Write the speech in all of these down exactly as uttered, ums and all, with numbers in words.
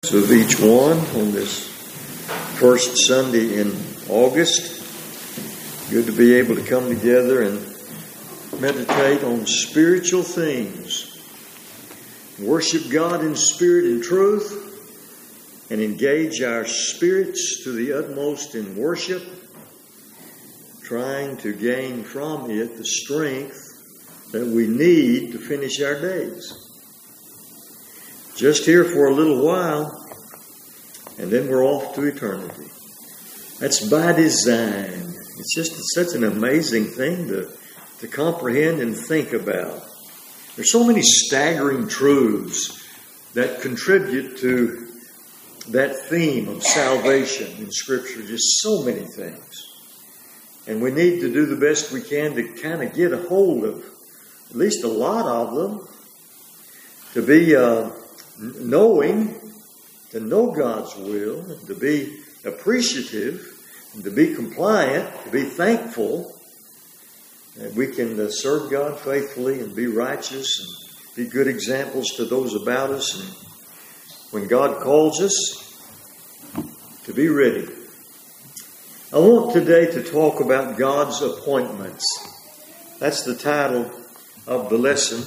Of each one on this first Sunday in August. Good to be able to come together and meditate on spiritual things. Worship God in spirit and truth, and engage our spirits to the utmost in worship, trying to gain from it the strength that we need to finish our days. Just here for a little while, and then we're off to eternity. That's by design. It's just such an amazing thing to, to comprehend and think about. There's so many staggering truths that contribute to that theme of salvation in Scripture. Just so many things. And we need to do the best we can to kind of get a hold of at least a lot of them, to be uh, knowing, to know God's will, and to be appreciative, and to be compliant, to be thankful, that we can uh, serve God faithfully and be righteous and be good examples to those about us. And when God calls us, to be ready. I want today to talk about God's appointments. That's the title of the lesson,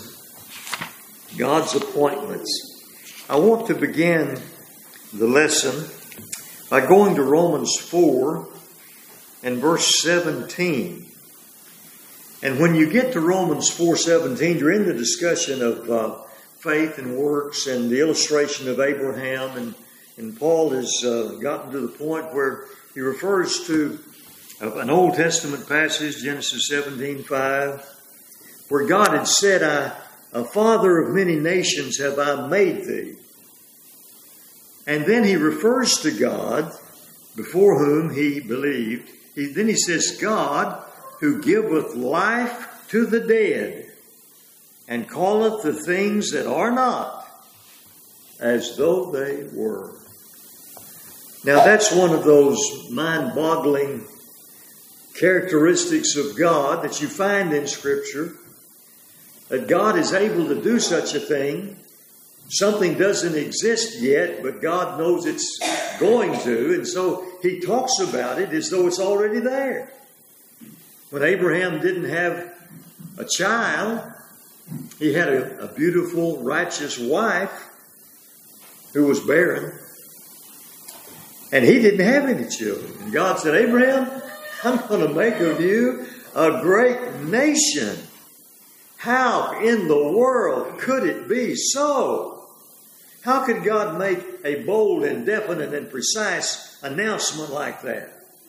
God's appointments. I want to begin the lesson by going to Romans four and verse seventeen. And when you get to Romans four seventeen, you're in the discussion of uh, faith and works and the illustration of Abraham. And, and Paul has uh, gotten to the point where he refers to an Old Testament passage, Genesis seventeen five, where God had said, I A father of many nations have I made thee. And then he refers to God, before whom he believed. He, then he says, God, who giveth life to the dead, and calleth the things that are not, as though they were. Now that's one of those mind-boggling characteristics of God that you find in Scripture. That God is able to do such a thing. Something doesn't exist yet, but God knows it's going to. And so he talks about it as though it's already there. When Abraham didn't have a child, he had a, a beautiful, righteous wife who was barren. And he didn't have any children. And God said, Abraham, I'm going to make of you a great nation. How in the world could it be so? How could God make a bold and definite and precise announcement like that?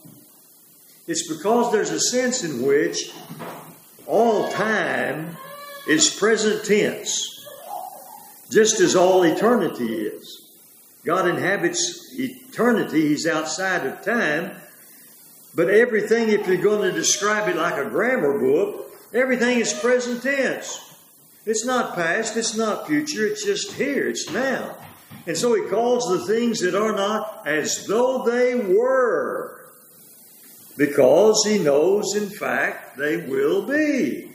It's because there's a sense in which all time is present tense, just as all eternity is. God inhabits eternity. He's outside of time. But everything, if you're going to describe it like a grammar book, everything is present tense. It's not past, it's not future, it's just here, it's now. And so he calls the things that are not as though they were, because he knows, in fact, they will be.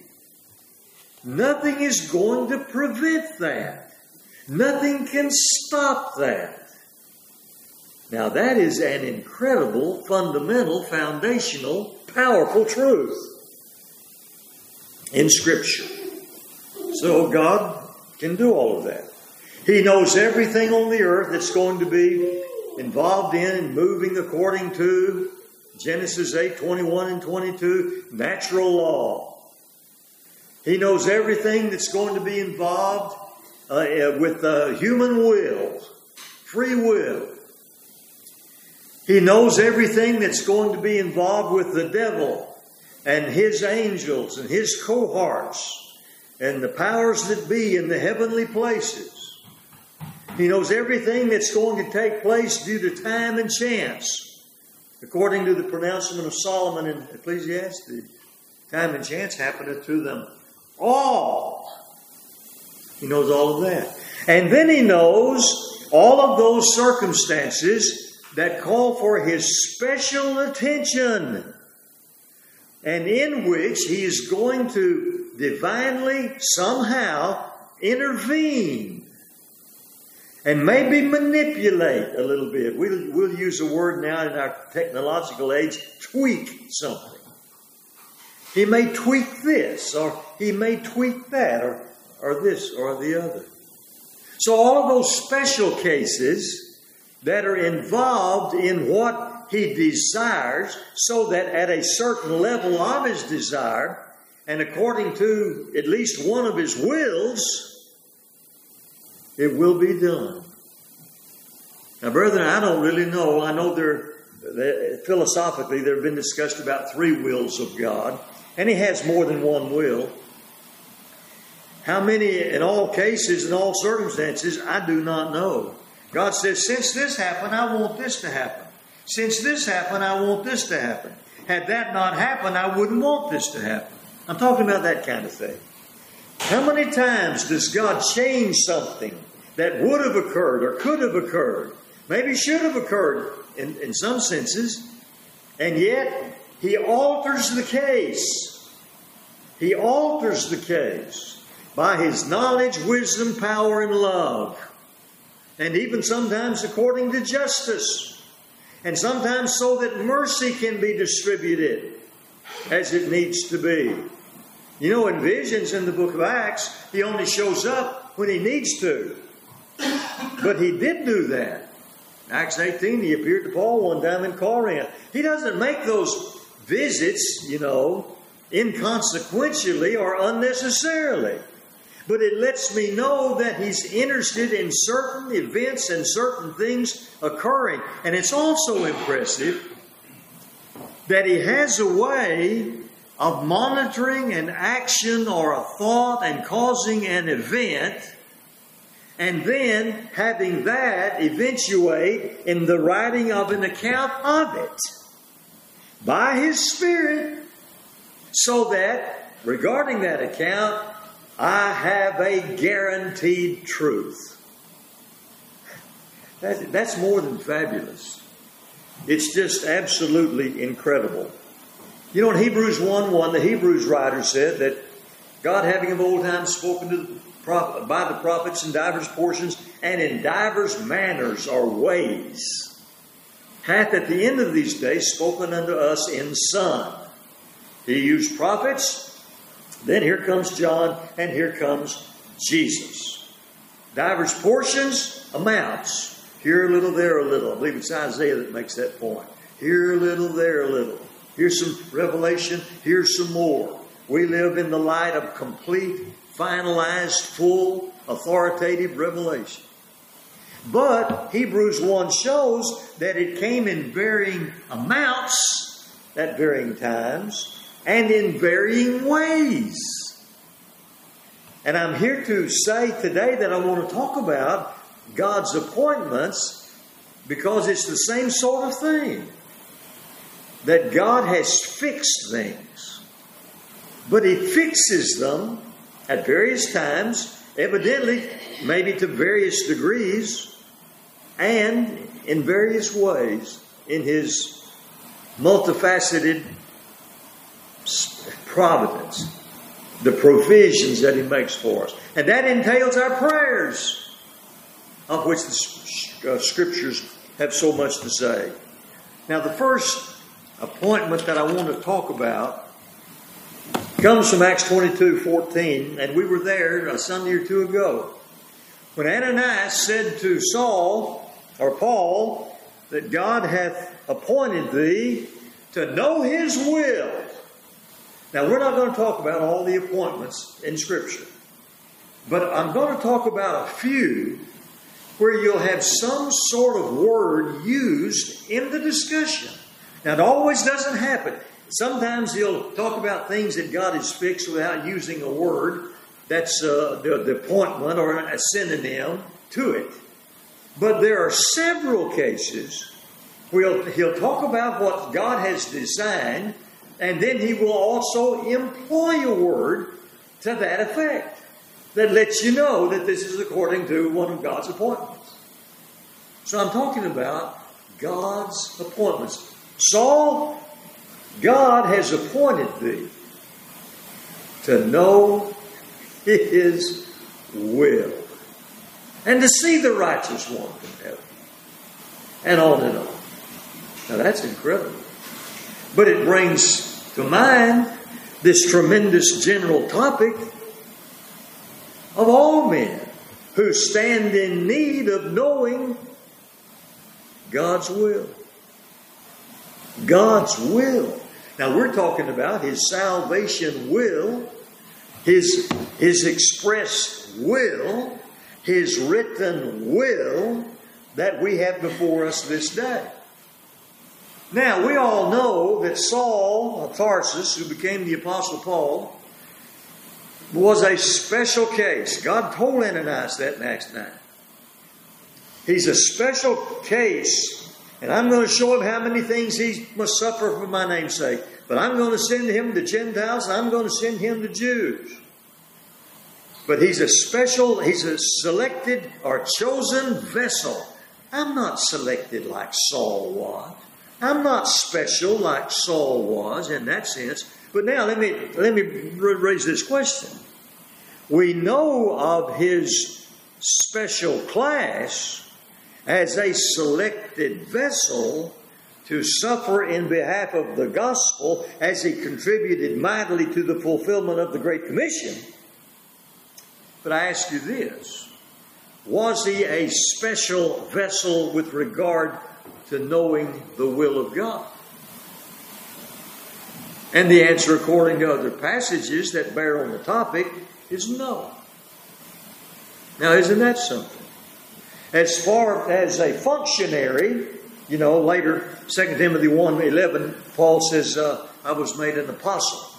Nothing is going to prevent that. Nothing can stop that. Now that is an incredible, fundamental, foundational, powerful truth in Scripture. So God can do all of that. He knows everything on the earth that's going to be involved in and moving according to Genesis eight, twenty-one and twenty-two, natural law. He knows everything that's going to be involved uh, with uh, human will, free will. He knows everything that's going to be involved with the devil and his angels and his cohorts and the powers that be in the heavenly places. He knows everything that's going to take place due to time and chance. According to the pronouncement of Solomon in Ecclesiastes, time and chance happeneth to them all. He knows all of that. And then he knows all of those circumstances that call for his special attention, and in which he is going to divinely somehow intervene and maybe manipulate a little bit. We'll, we'll use a word now in our technological age, tweak something. He may tweak this, or he may tweak that, or, or this, or the other. So all of those special cases that are involved in what he desires, so that at a certain level of his desire, and according to at least one of his wills, it will be done. Now, brethren, I don't really know. I know there, philosophically, there have been discussed about three wills of God, and he has more than one will. How many, in all cases, in all circumstances, I do not know. God says, since this happened, I want this to happen. Since this happened, I want this to happen. Had that not happened, I wouldn't want this to happen. I'm talking about that kind of thing. How many times does God change something that would have occurred or could have occurred, maybe should have occurred in, in some senses, and yet he alters the case. He alters the case by his knowledge, wisdom, power, and love. And even sometimes according to justice. And sometimes so that mercy can be distributed as it needs to be. You know, in visions in the book of Acts, he only shows up when he needs to. But he did do that. Acts eighteen, he appeared to Paul one time in Corinth. He doesn't make those visits, you know, inconsequentially or unnecessarily. But it lets me know that he's interested in certain events and certain things occurring. And it's also impressive that he has a way of monitoring an action or a thought and causing an event, and then having that eventuate in the writing of an account of it by his Spirit, so that regarding that account, I have a guaranteed truth. That, that's more than fabulous. It's just absolutely incredible. You know, in Hebrews one one, the Hebrews writer said that God, having of old time spoken to the prophet, by the prophets in divers portions and in divers manners or ways, hath at the end of these days spoken unto us in Son. He used prophets. Then here comes John, and here comes Jesus. Divers portions, amounts. Here a little, there a little. I believe it's Isaiah that makes that point. Here a little, there a little. Here's some revelation, here's some more. We live in the light of complete, finalized, full, authoritative revelation. But Hebrews one shows that it came in varying amounts at varying times, and in varying ways. And I'm here to say today that I want to talk about God's appointments because it's the same sort of thing. That God has fixed things. But He fixes them at various times, evidently, maybe to various degrees, and in various ways in His multifaceted providence, the provisions that He makes for us. And that entails our prayers, of which the Scriptures have so much to say. Now, the first appointment that I want to talk about comes from Acts twenty-two fourteen, and we were there a Sunday or two ago. When Ananias said to Saul, or Paul, that God hath appointed thee to know His will. Now, we're not going to talk about all the appointments in Scripture, but I'm going to talk about a few where you'll have some sort of word used in the discussion. Now, it always doesn't happen. Sometimes he'll talk about things that God has fixed without using a word. That's uh, the, the appointment or a synonym to it. But there are several cases where he'll, he'll talk about what God has designed, and then He will also employ a word to that effect that lets you know that this is according to one of God's appointments. So I'm talking about God's appointments. Saul, God has appointed thee to know His will. and to see the righteous one from heaven. And on and on. Now that's incredible. But it brings to mind this tremendous general topic of all men who stand in need of knowing God's will. God's will. Now we're talking about His salvation will, His, His express will, His written will that we have before us this day. Now we all know that Saul of Tarsus, who became the Apostle Paul, was a special case. God told Ananias that in Acts nine. He's a special case, and I'm going to show him how many things he must suffer for my name's sake. But I'm going to send him to Gentiles, and I'm going to send him to Jews. But he's a special, he's a selected or chosen vessel. I'm not selected like Saul was. I'm not special like Saul was in that sense. But now let me let me raise this question. We know of his special class as a selected vessel to suffer in behalf of the gospel as he contributed mightily to the fulfillment of the Great Commission. But I ask you this. Was he a special vessel with regard to knowing the will of God? And the answer, according to other passages that bear on the topic, is no. Now, isn't that something? As far as a functionary, you know, later, Second Timothy one eleven, Paul says, uh, I was made an apostle.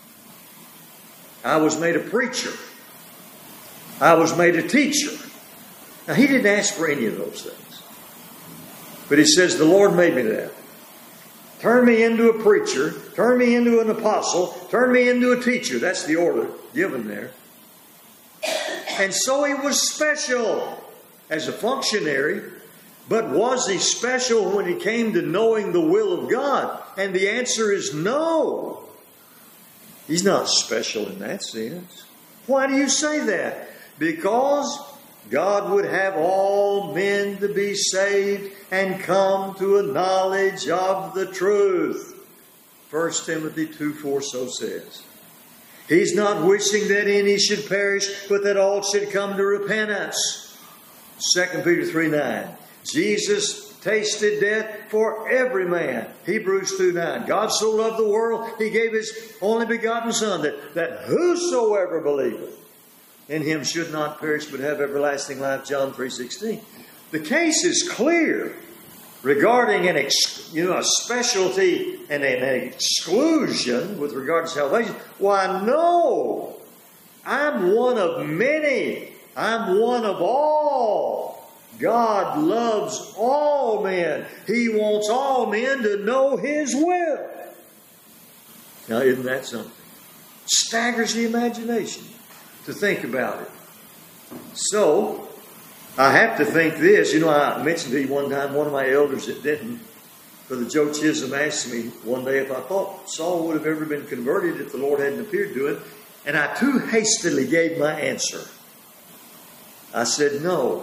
I was made a preacher. I was made a teacher. Now, he didn't ask for any of those things. But he says, the Lord made me that. Turn me into a preacher. Turn me into an apostle. Turn me into a teacher. That's the order given there. And so he was special as a functionary. But was he special when it came to knowing the will of God? And the answer is no. He's not special in that sense. Why do you say that? Because God would have all men to be saved and come to a knowledge of the truth. First Timothy two four so says. He's not wishing that any should perish, but that all should come to repentance. Second Peter three nine. Jesus tasted death for every man. Hebrews two nine. God so loved the world, He gave His only begotten Son, that, that whosoever believeth in Him should not perish but have everlasting life. John three sixteen. The case is clear regarding an ex, you know a specialty and an exclusion with regard to salvation. Why, no. I'm one of many. I'm one of all. God loves all men. He wants all men to know His will. Now, isn't that something? Staggers the imagination to think about it. So, I have to think this. You know, I mentioned to you one time, one of my elders at Denton, Brother Joe Chisholm, asked me one day if I thought Saul would have ever been converted if the Lord hadn't appeared to him. And I too hastily gave my answer. I said no.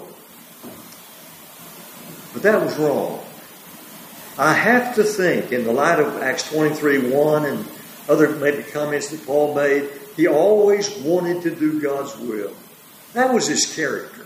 But that was wrong. I have to think, in the light of Acts twenty-three one and other maybe comments that Paul made, he always wanted to do God's will. That was his character.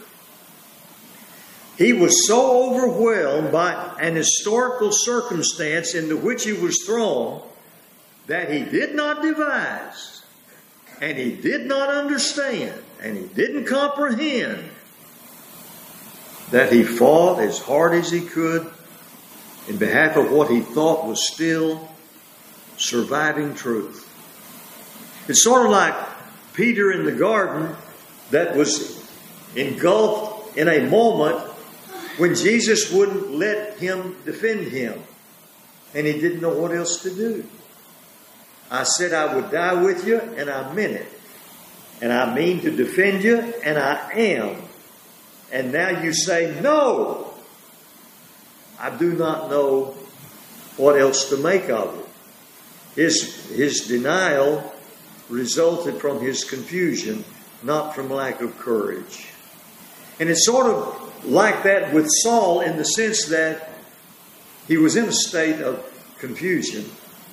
He was so overwhelmed by an historical circumstance into which he was thrown that he did not devise, and he did not understand, and he didn't comprehend that he fought as hard as he could in behalf of what he thought was still surviving truth. It's sort of like Peter in the garden that was engulfed in a moment when Jesus wouldn't let him defend him. And he didn't know what else to do. I said I would die with you, and I meant it. And I mean to defend you, and I am. And now you say, no. I do not know what else to make of it. His, his denial resulted from his confusion, not from lack of courage. And it's sort of like that with Saul in the sense that he was in a state of confusion.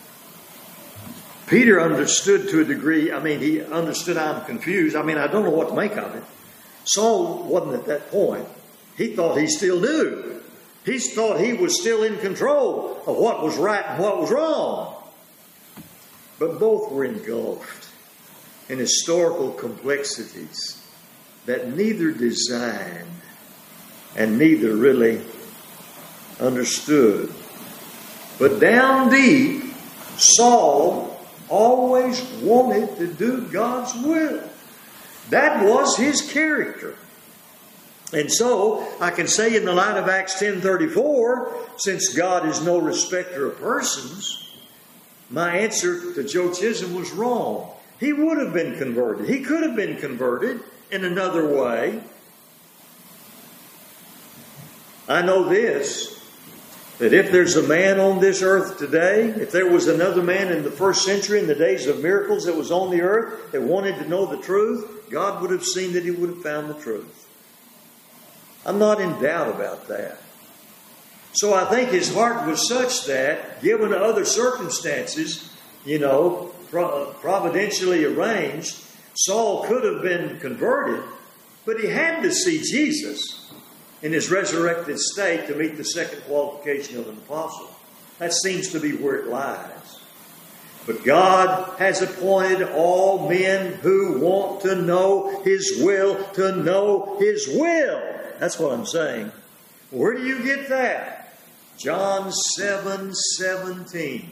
Peter understood to a degree. I mean, he understood I'm confused. I mean, I don't know what to make of it. Saul wasn't at that point. He thought he still knew. He thought he was still in control of what was right and what was wrong. But both were engulfed in historical complexities that neither designed and neither really understood. But down deep, Saul always wanted to do God's will. That was his character. And so, I can say in the light of Acts ten thirty-four, since God is no respecter of persons, my answer to Joe Chisholm was wrong. He would have been converted. He could have been converted in another way. I know this, that if there's a man on this earth today, if there was another man in the first century, in the days of miracles that was on the earth, that wanted to know the truth, God would have seen that he would have found the truth. I'm not in doubt about that. So I think his heart was such that, given other circumstances, you know, providentially arranged, Saul could have been converted, but he had to see Jesus in his resurrected state to meet the second qualification of an apostle. That seems to be where it lies. But God has appointed all men who want to know His will to know His will. That's what I'm saying. Where do you get that? John seven seventeen.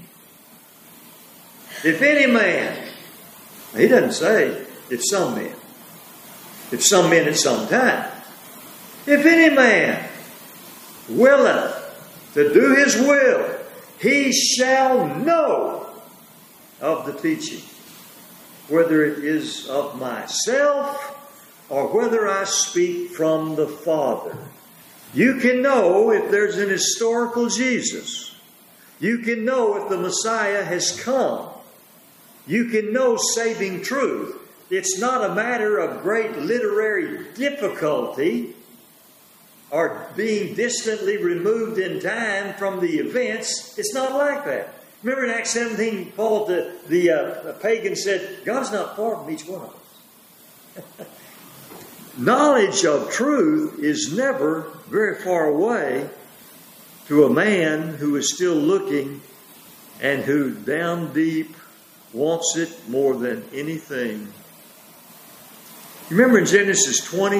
If any man, he doesn't say if some men, if some men at some time. If any man willeth to do his will, he shall know of the teaching, whether it is of myself or whether I speak from the Father. You can know if there's an historical Jesus. You can know if the Messiah has come. You can know saving truth. It's not a matter of great literary difficulty or being distantly removed in time from the events. It's not like that. Remember in Acts seventeen, Paul, the, the uh, pagan, said, God's not far from each one of us. Knowledge of truth is never very far away to a man who is still looking and who down deep wants it more than anything. You remember in Genesis twenty?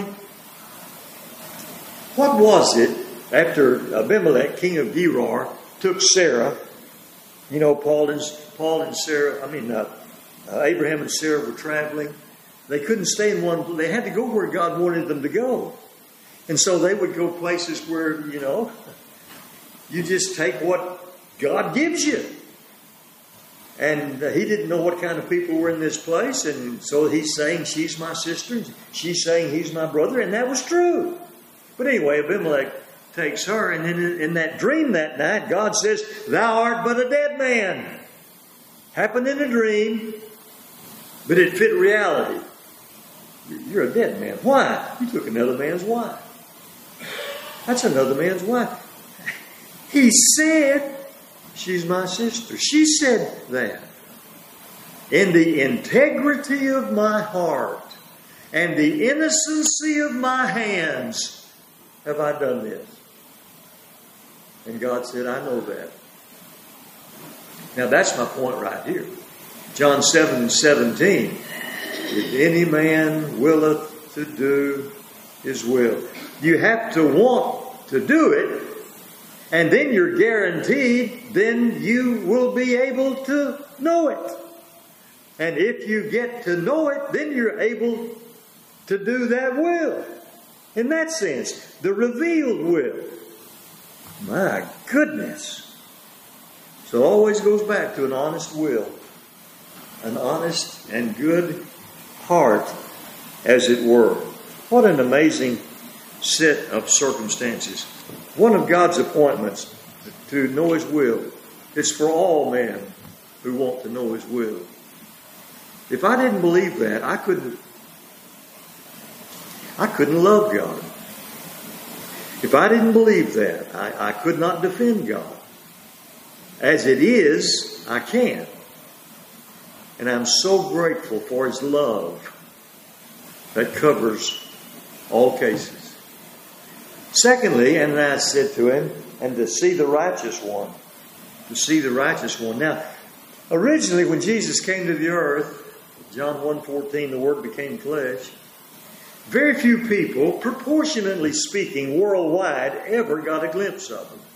What was it after Abimelech, king of Gerar, took Sarah? You know, Paul and, Paul and Sarah, I mean, uh, uh, Abraham and Sarah were traveling. They couldn't stay in one place. They had to go where God wanted them to go. And so they would go places where, you know, you just take what God gives you. And uh, he didn't know what kind of people were in this place. And so he's saying, she's my sister. She's saying, he's my brother. And that was true. But anyway, Abimelech takes her. And then in, in that dream that night, God says, thou art but a dead man. Happened in a dream, but it fit reality. You're a dead man. Why? You took another man's wife. That's another man's wife. He said, she's my sister. She said that. In the integrity of my heart and the innocency of my hands have I done this. And God said, I know that. Now that's my point right here. John seven seventeen. If any man willeth to do his will. You have to want to do it, and then you're guaranteed, then you will be able to know it. And if you get to know it, then you're able to do that will. In that sense, the revealed will. My goodness. So it always goes back to an honest will. An honest and good heart, as it were. What an amazing set of circumstances. One of God's appointments to know His will is for all men who want to know His will. If I didn't believe that, I couldn't I couldn't love God. If I didn't believe that, I, I could not defend God. As it is, I can. And I'm so grateful for His love that covers all cases. Secondly, and I said to him, and to see the righteous one. To see the righteous one. Now, originally when Jesus came to the earth, John one fourteen, the Word became flesh. Very few people, proportionately speaking, worldwide, ever got a glimpse of Him.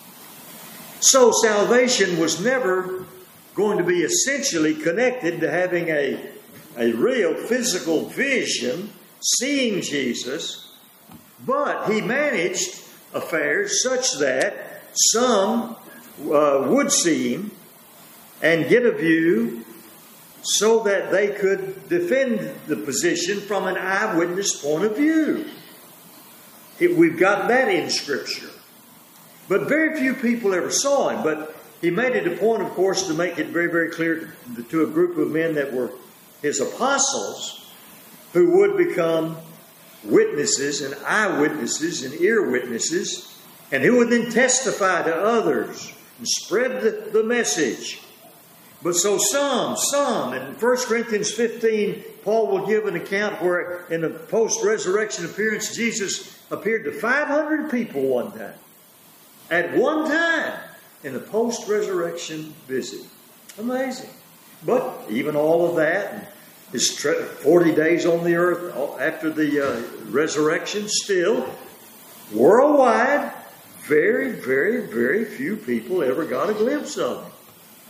So salvation was never going to be essentially connected to having a, a real physical vision, seeing Jesus, but He managed affairs such that some uh, would see Him and get a view so that they could defend the position from an eyewitness point of view. It, we've got that in Scripture. But very few people ever saw Him. But He made it a point, of course, to make it very, very clear to, to a group of men that were His apostles, who would become witnesses and eyewitnesses and ear witnesses, and who would then testify to others and spread the, the message. But so some, some, in First Corinthians fifteen, Paul will give an account where in the post-resurrection appearance, Jesus appeared to five hundred people one time. At one time, in the post-resurrection visit. Amazing. But even all of that, his forty days on the earth after the uh, resurrection, still, worldwide, very, very, very few people ever got a glimpse of Him.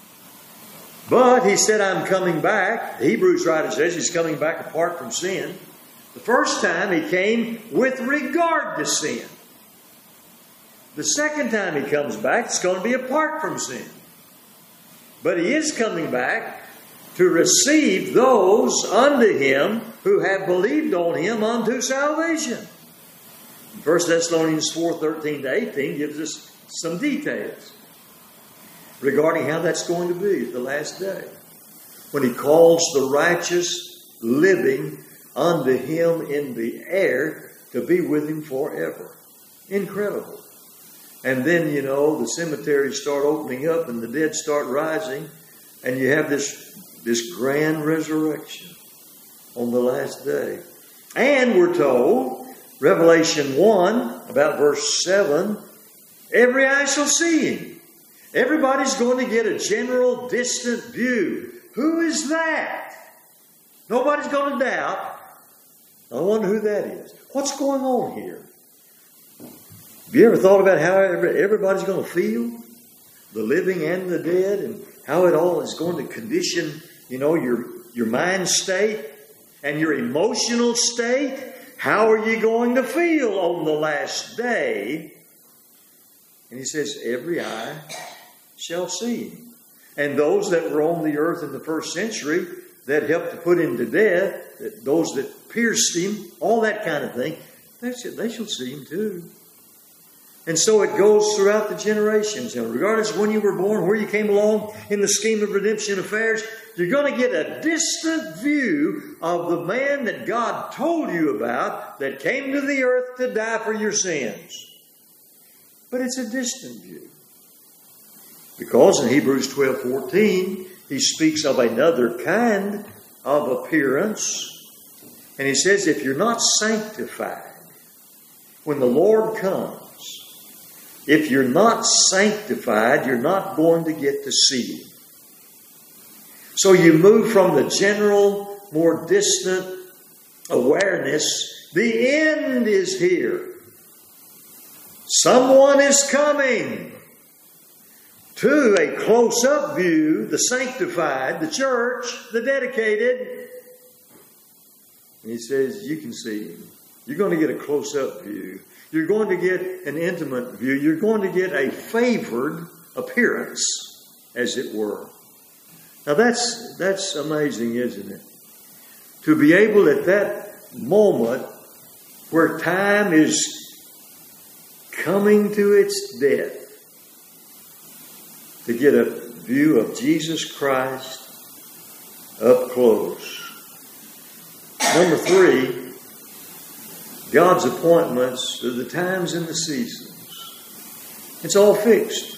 But He said, I'm coming back. The Hebrews writer says He's coming back apart from sin. The first time He came with regard to sin. The second time He comes back, it's going to be apart from sin. But He is coming back to receive those unto Him who have believed on Him unto salvation. First Thessalonians four, thirteen to eighteen gives us some details regarding how that's going to be at the last day, when He calls the righteous living unto Him in the air to be with Him forever. Incredible. And then, you know, the cemeteries start opening up and the dead start rising, and you have this, this grand resurrection on the last day. And we're told, Revelation one, about verse seven, every eye shall see Him. Everybody's going to get a general distant view. Who is that? Nobody's going to doubt. I wonder who that is. What's going on here? Have you ever thought about how everybody's going to feel? The living and the dead, and how it all is going to condition, you know, your, your mind state and your emotional state. How are you going to feel on the last day? And He says, every eye shall see Him. And those that were on the earth in the first century that helped to put Him to death, those that pierced Him, all that kind of thing, they shall, they shall see Him too. And so it goes throughout the generations. And regardless of when you were born, where you came along in the scheme of redemption affairs, you're going to get a distant view of the man that God told you about that came to the earth to die for your sins. But it's a distant view. Because in Hebrews twelve fourteen, he speaks of another kind of appearance. And he says, if you're not sanctified when the Lord comes, if you're not sanctified, you're not going to get to see Him. So you move from the general, more distant awareness. The end is here. Someone is coming. To a close-up view, the sanctified, the church, the dedicated. And he says, you can see Him. You're going to get a close-up view. You're going to get an intimate view. You're going to get a favored appearance, as it were. Now that's, that's amazing, isn't it? To be able at that moment where time is coming to its death, to get a view of Jesus Christ up close. Number three, God's appointments to the times and the seasons. It's all fixed.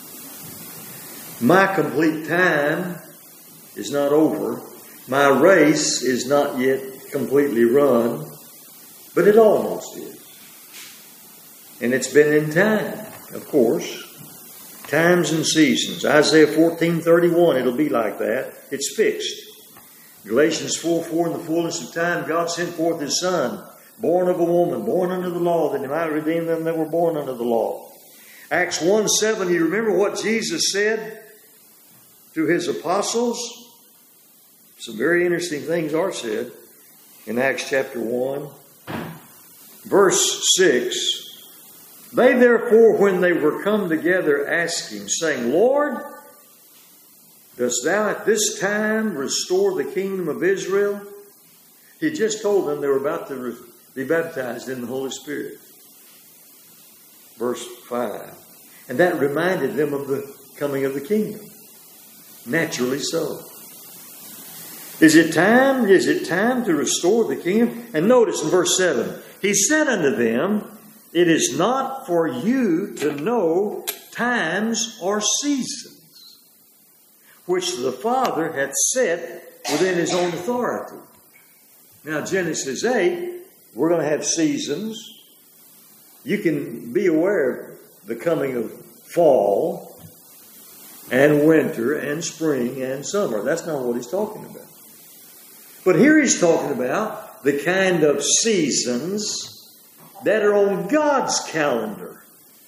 My complete time is not over. My race is not yet completely run, but it almost is. And it's been in time, of course. Times and seasons. Isaiah fourteen thirty-one, it'll be like that. It's fixed. Galatians four four, in the fullness of time, God sent forth His Son, born of a woman, born under the law, that He might redeem them that were born under the law. Acts one seven, you remember what Jesus said to His apostles? Some very interesting things are said in Acts chapter one. Verse six, they therefore, when they were come together, asked Him, saying, Lord, dost Thou at this time restore the kingdom of Israel? He just told them they were about to be baptized in the Holy Spirit. Verse five. And that reminded them of the coming of the kingdom. Naturally so. Is it time? Is it time to restore the kingdom? And notice in verse seven, He said unto them, it is not for you to know times or seasons, which the Father hath set within His own authority. Now, Genesis eight, we're going to have seasons. You can be aware of the coming of fall and winter and spring and summer. That's not what He's talking about. But here He's talking about the kind of seasons that are on God's calendar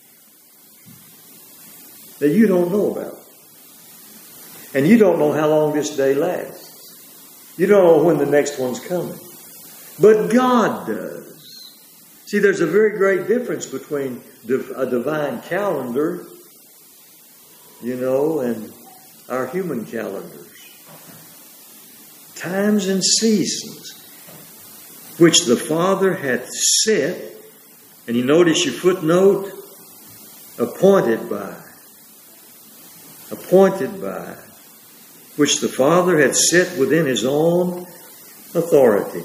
that you don't know about. And you don't know how long this day lasts. You don't know when the next one's coming. But God does. See, there's a very great difference between a divine calendar, you know, and our human calendars. Times and seasons, which the Father hath set. And you notice your footnote, appointed by. Appointed by. Which the Father hath set within His own authority.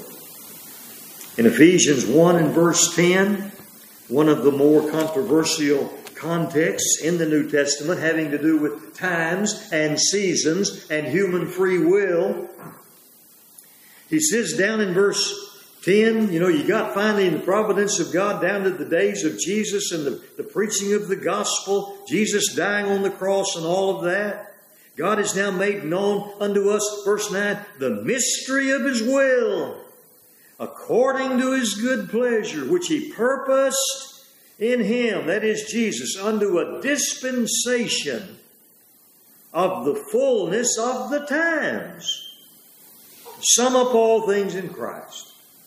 In Ephesians one and verse ten, one of the more controversial contexts in the New Testament having to do with times and seasons and human free will. He says down in verse ten, you know, you got finally in the providence of God down to the days of Jesus and the, the preaching of the gospel, Jesus dying on the cross and all of that. God has now made known unto us, verse nine, the mystery of His will, according to His good pleasure, which He purposed in Him, that is Jesus, unto a dispensation of the fullness of the times. Sum up all things in Christ.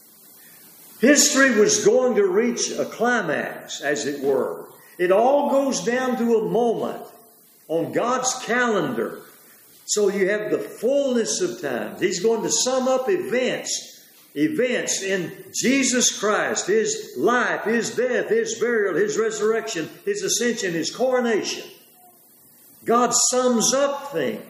History was going to reach a climax, as it were. It all goes down to a moment on God's calendar. So you have the fullness of times. He's going to sum up events, events in Jesus Christ, His life, His death, His burial, His resurrection, His ascension, His coronation. God sums up things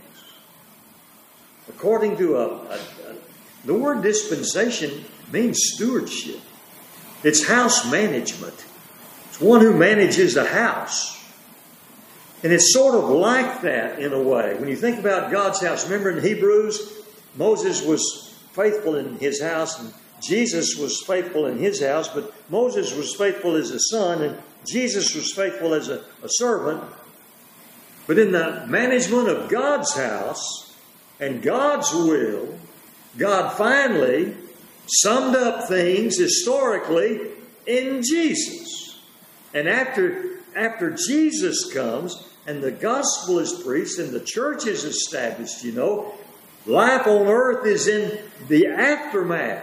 according to a, a, a the word dispensation means stewardship. It's house management. It's one who manages a house. And it's sort of like that in a way. When you think about God's house, remember in Hebrews, Moses was faithful in his house and Jesus was faithful in his house, but Moses was faithful as a son and Jesus was faithful as a, a servant. But in the management of God's house and God's will, God finally summed up things historically in Jesus. And after, after Jesus comes and the gospel is preached and the church is established, you know, life on earth is in the aftermath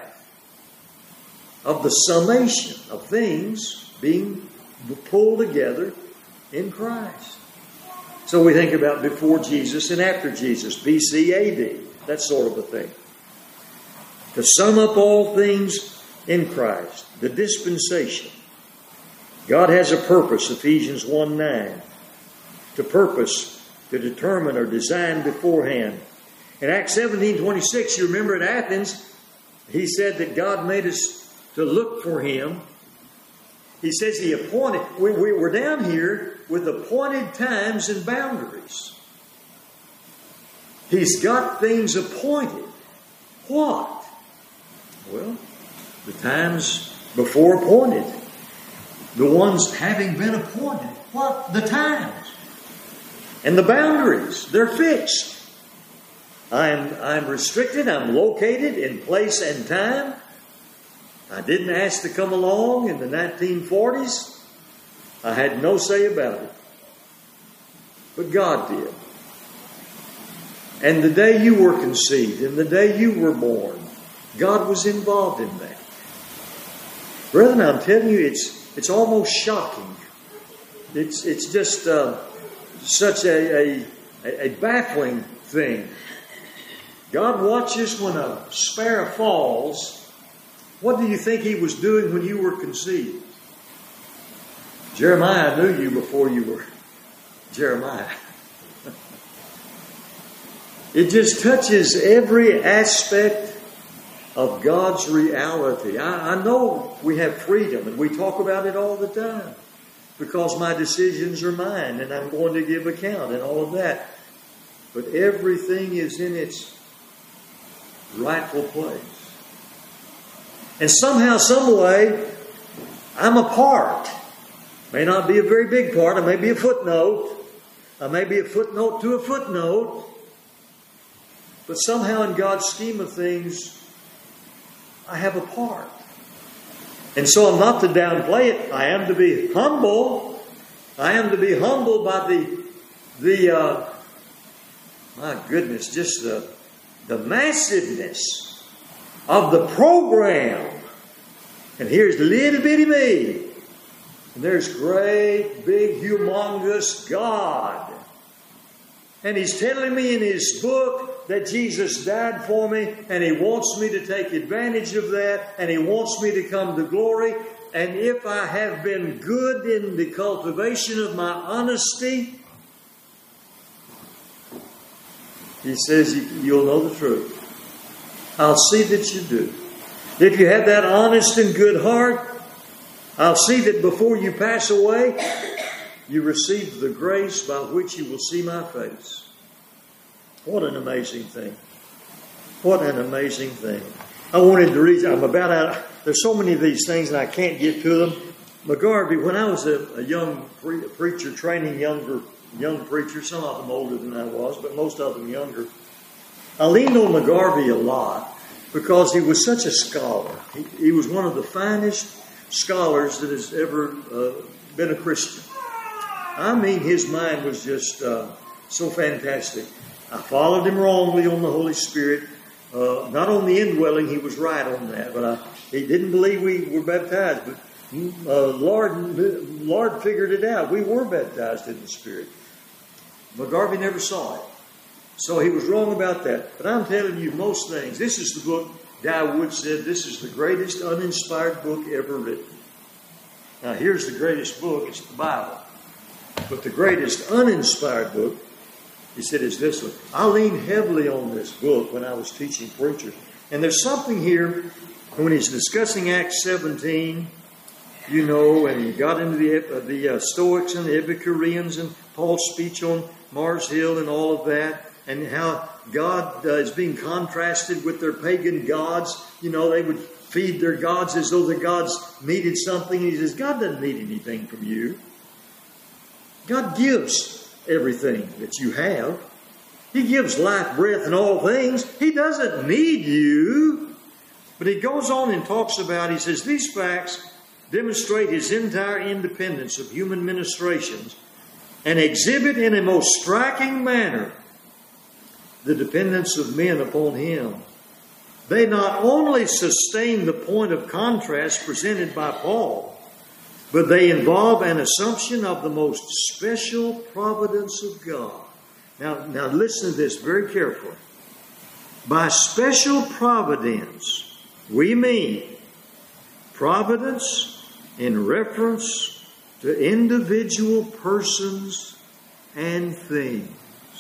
of the summation of things being pulled together in Christ. So we think about before Jesus and after Jesus, B C A D, that sort of a thing. To sum up all things in Christ, the dispensation. God has a purpose, Ephesians one nine, to purpose, to determine or design beforehand. In Acts seventeen twenty-six, you remember at Athens, he said that God made us to look for Him. He says He appointed. We, we were down here with appointed times and boundaries. He's got things appointed. What? Well, the times before appointed. The ones having been appointed. What? The times. And the boundaries. They're fixed. I'm, I'm restricted. I'm located in place and time. I didn't ask to come along in the nineteen forties. I had no say about it. But God did. And the day you were conceived and the day you were born, God was involved in that. Brethren, I'm telling you, it's it's almost shocking. It's it's just uh, such a, a, a baffling thing. God watches when a sparrow falls. What do you think He was doing when you were conceived? Jeremiah knew you before you were Jeremiah. It just touches every aspect of God's reality. I, I know we have freedom and we talk about it all the time because my decisions are mine and I'm going to give account and all of that. But everything is in its rightful place. And somehow, some way, I'm a part. May not be a very big part. I may be a footnote. I may be a footnote to a footnote. But somehow in God's scheme of things, I have a part. And so I'm not to downplay it. I am to be humble. I am to be humbled by the, the uh, my goodness, just the, the massiveness of the program. And here's little bitty me. And there's great, big, humongous God. And He's telling me in His book that Jesus died for me. And He wants me to take advantage of that. And He wants me to come to glory. And if I have been good in the cultivation of my honesty, He says you'll know the truth. I'll see that you do. If you have that honest and good heart, I'll see that before you pass away, you receive the grace by which you will see my face. What an amazing thing. What an amazing thing. I wanted to read, I'm about out, there's so many of these things and I can't get to them. McGarvey, when I was a, a young pre- a preacher, training younger young preachers, some of them older than I was, but most of them younger, I leaned on McGarvey a lot because he was such a scholar. He, he was one of the finest scholars that has ever uh, been a Christian. I mean, his mind was just uh, so fantastic. I followed him wrongly on the Holy Spirit. Uh, not on the indwelling, he was right on that. But I, he didn't believe we were baptized. But uh, Lord, Lord figured it out. We were baptized in the Spirit. McGarvey never saw it. So he was wrong about that. But I'm telling you, most things. This is the book, Guy Wood said, this is the greatest uninspired book ever written. Now, here's the greatest book. It's the Bible. But the greatest uninspired book, he said, is this one. I leaned heavily on this book when I was teaching preachers. And there's something here, when he's discussing Acts seventeen, you know, and he got into the, uh, the uh, Stoics and the Epicureans and Paul's speech on Mars Hill and all of that. And how God uh, is being contrasted with their pagan gods. You know, they would feed their gods as though the gods needed something. And he says, God doesn't need anything from you. God gives everything that you have. He gives life, breath, and all things. He doesn't need you. But he goes on and talks about, he says, these facts demonstrate his entire independence of human ministrations and exhibit in a most striking manner the dependence of men upon him. They not only sustain the point of contrast presented by Paul, but they involve an assumption of the most special providence of God. Now, now listen to this very carefully. By special providence, we mean providence in reference to individual persons and things.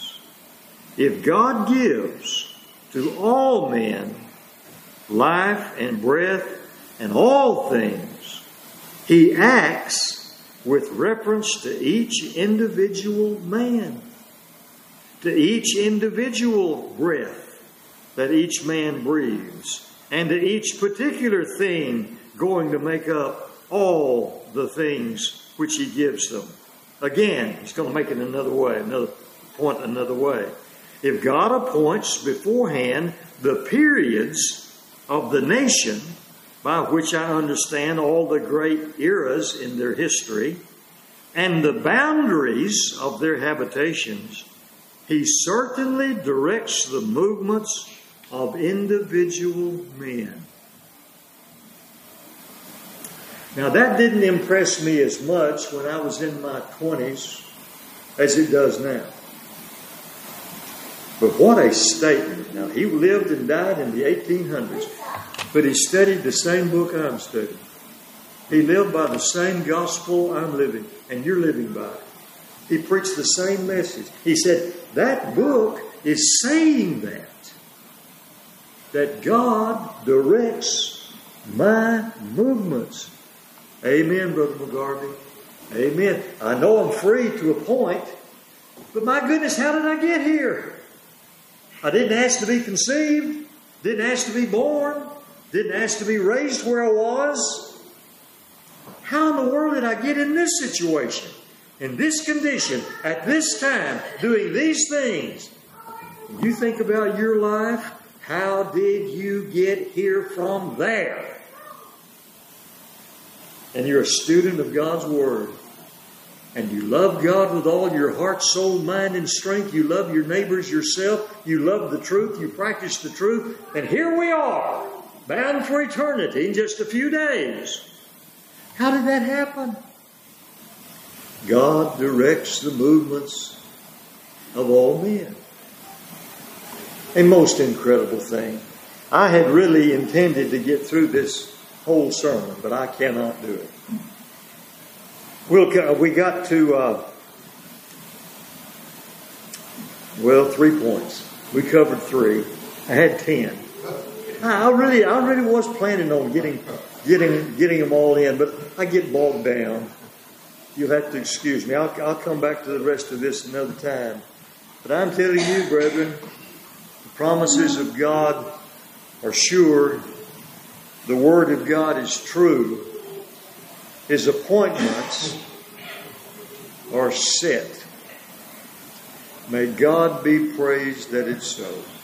If God gives to all men life and breath and all things, He acts with reference to each individual man, to each individual breath that each man breathes, and to each particular thing going to make up all the things which He gives them. Again, He's going to make it another way, another point another way. If God appoints beforehand the periods of the nation, by which I understand all the great eras in their history, and the boundaries of their habitations, He certainly directs the movements of individual men. Now, that didn't impress me as much when I was in my twenties as it does now. But what a statement. Now, he lived and died in the eighteen hundreds, but he studied the same book I'm studying. He lived by the same gospel I'm living, and you're living by it. He preached the same message. He said, that book is saying that, that God directs my movements. Amen, Brother McGarvey. Amen. I know I'm free to a point, but my goodness, how did I get here? I didn't ask to be conceived, didn't ask to be born, didn't ask to be raised where I was. How in the world did I get in this situation, in this condition, at this time, doing these things? You think about your life, how did you get here from there? And you're a student of God's Word. And you love God with all your heart, soul, mind, and strength. You love your neighbors, yourself. You love the truth. You practice the truth. And here we are, bound for eternity in just a few days. How did that happen? God directs the movements of all men. A most incredible thing. I had really intended to get through this whole sermon, but I cannot do it. We'll, we got to, uh, well, three points. We covered three. I had ten. I really, I really was planning on getting, getting, getting them all in, but I get bogged down. You'll have to excuse me. I'll, I'll come back to the rest of this another time. But I'm telling you, brethren, the promises of God are sure. The Word of God is true. His appointments are set. May God be praised that it's so.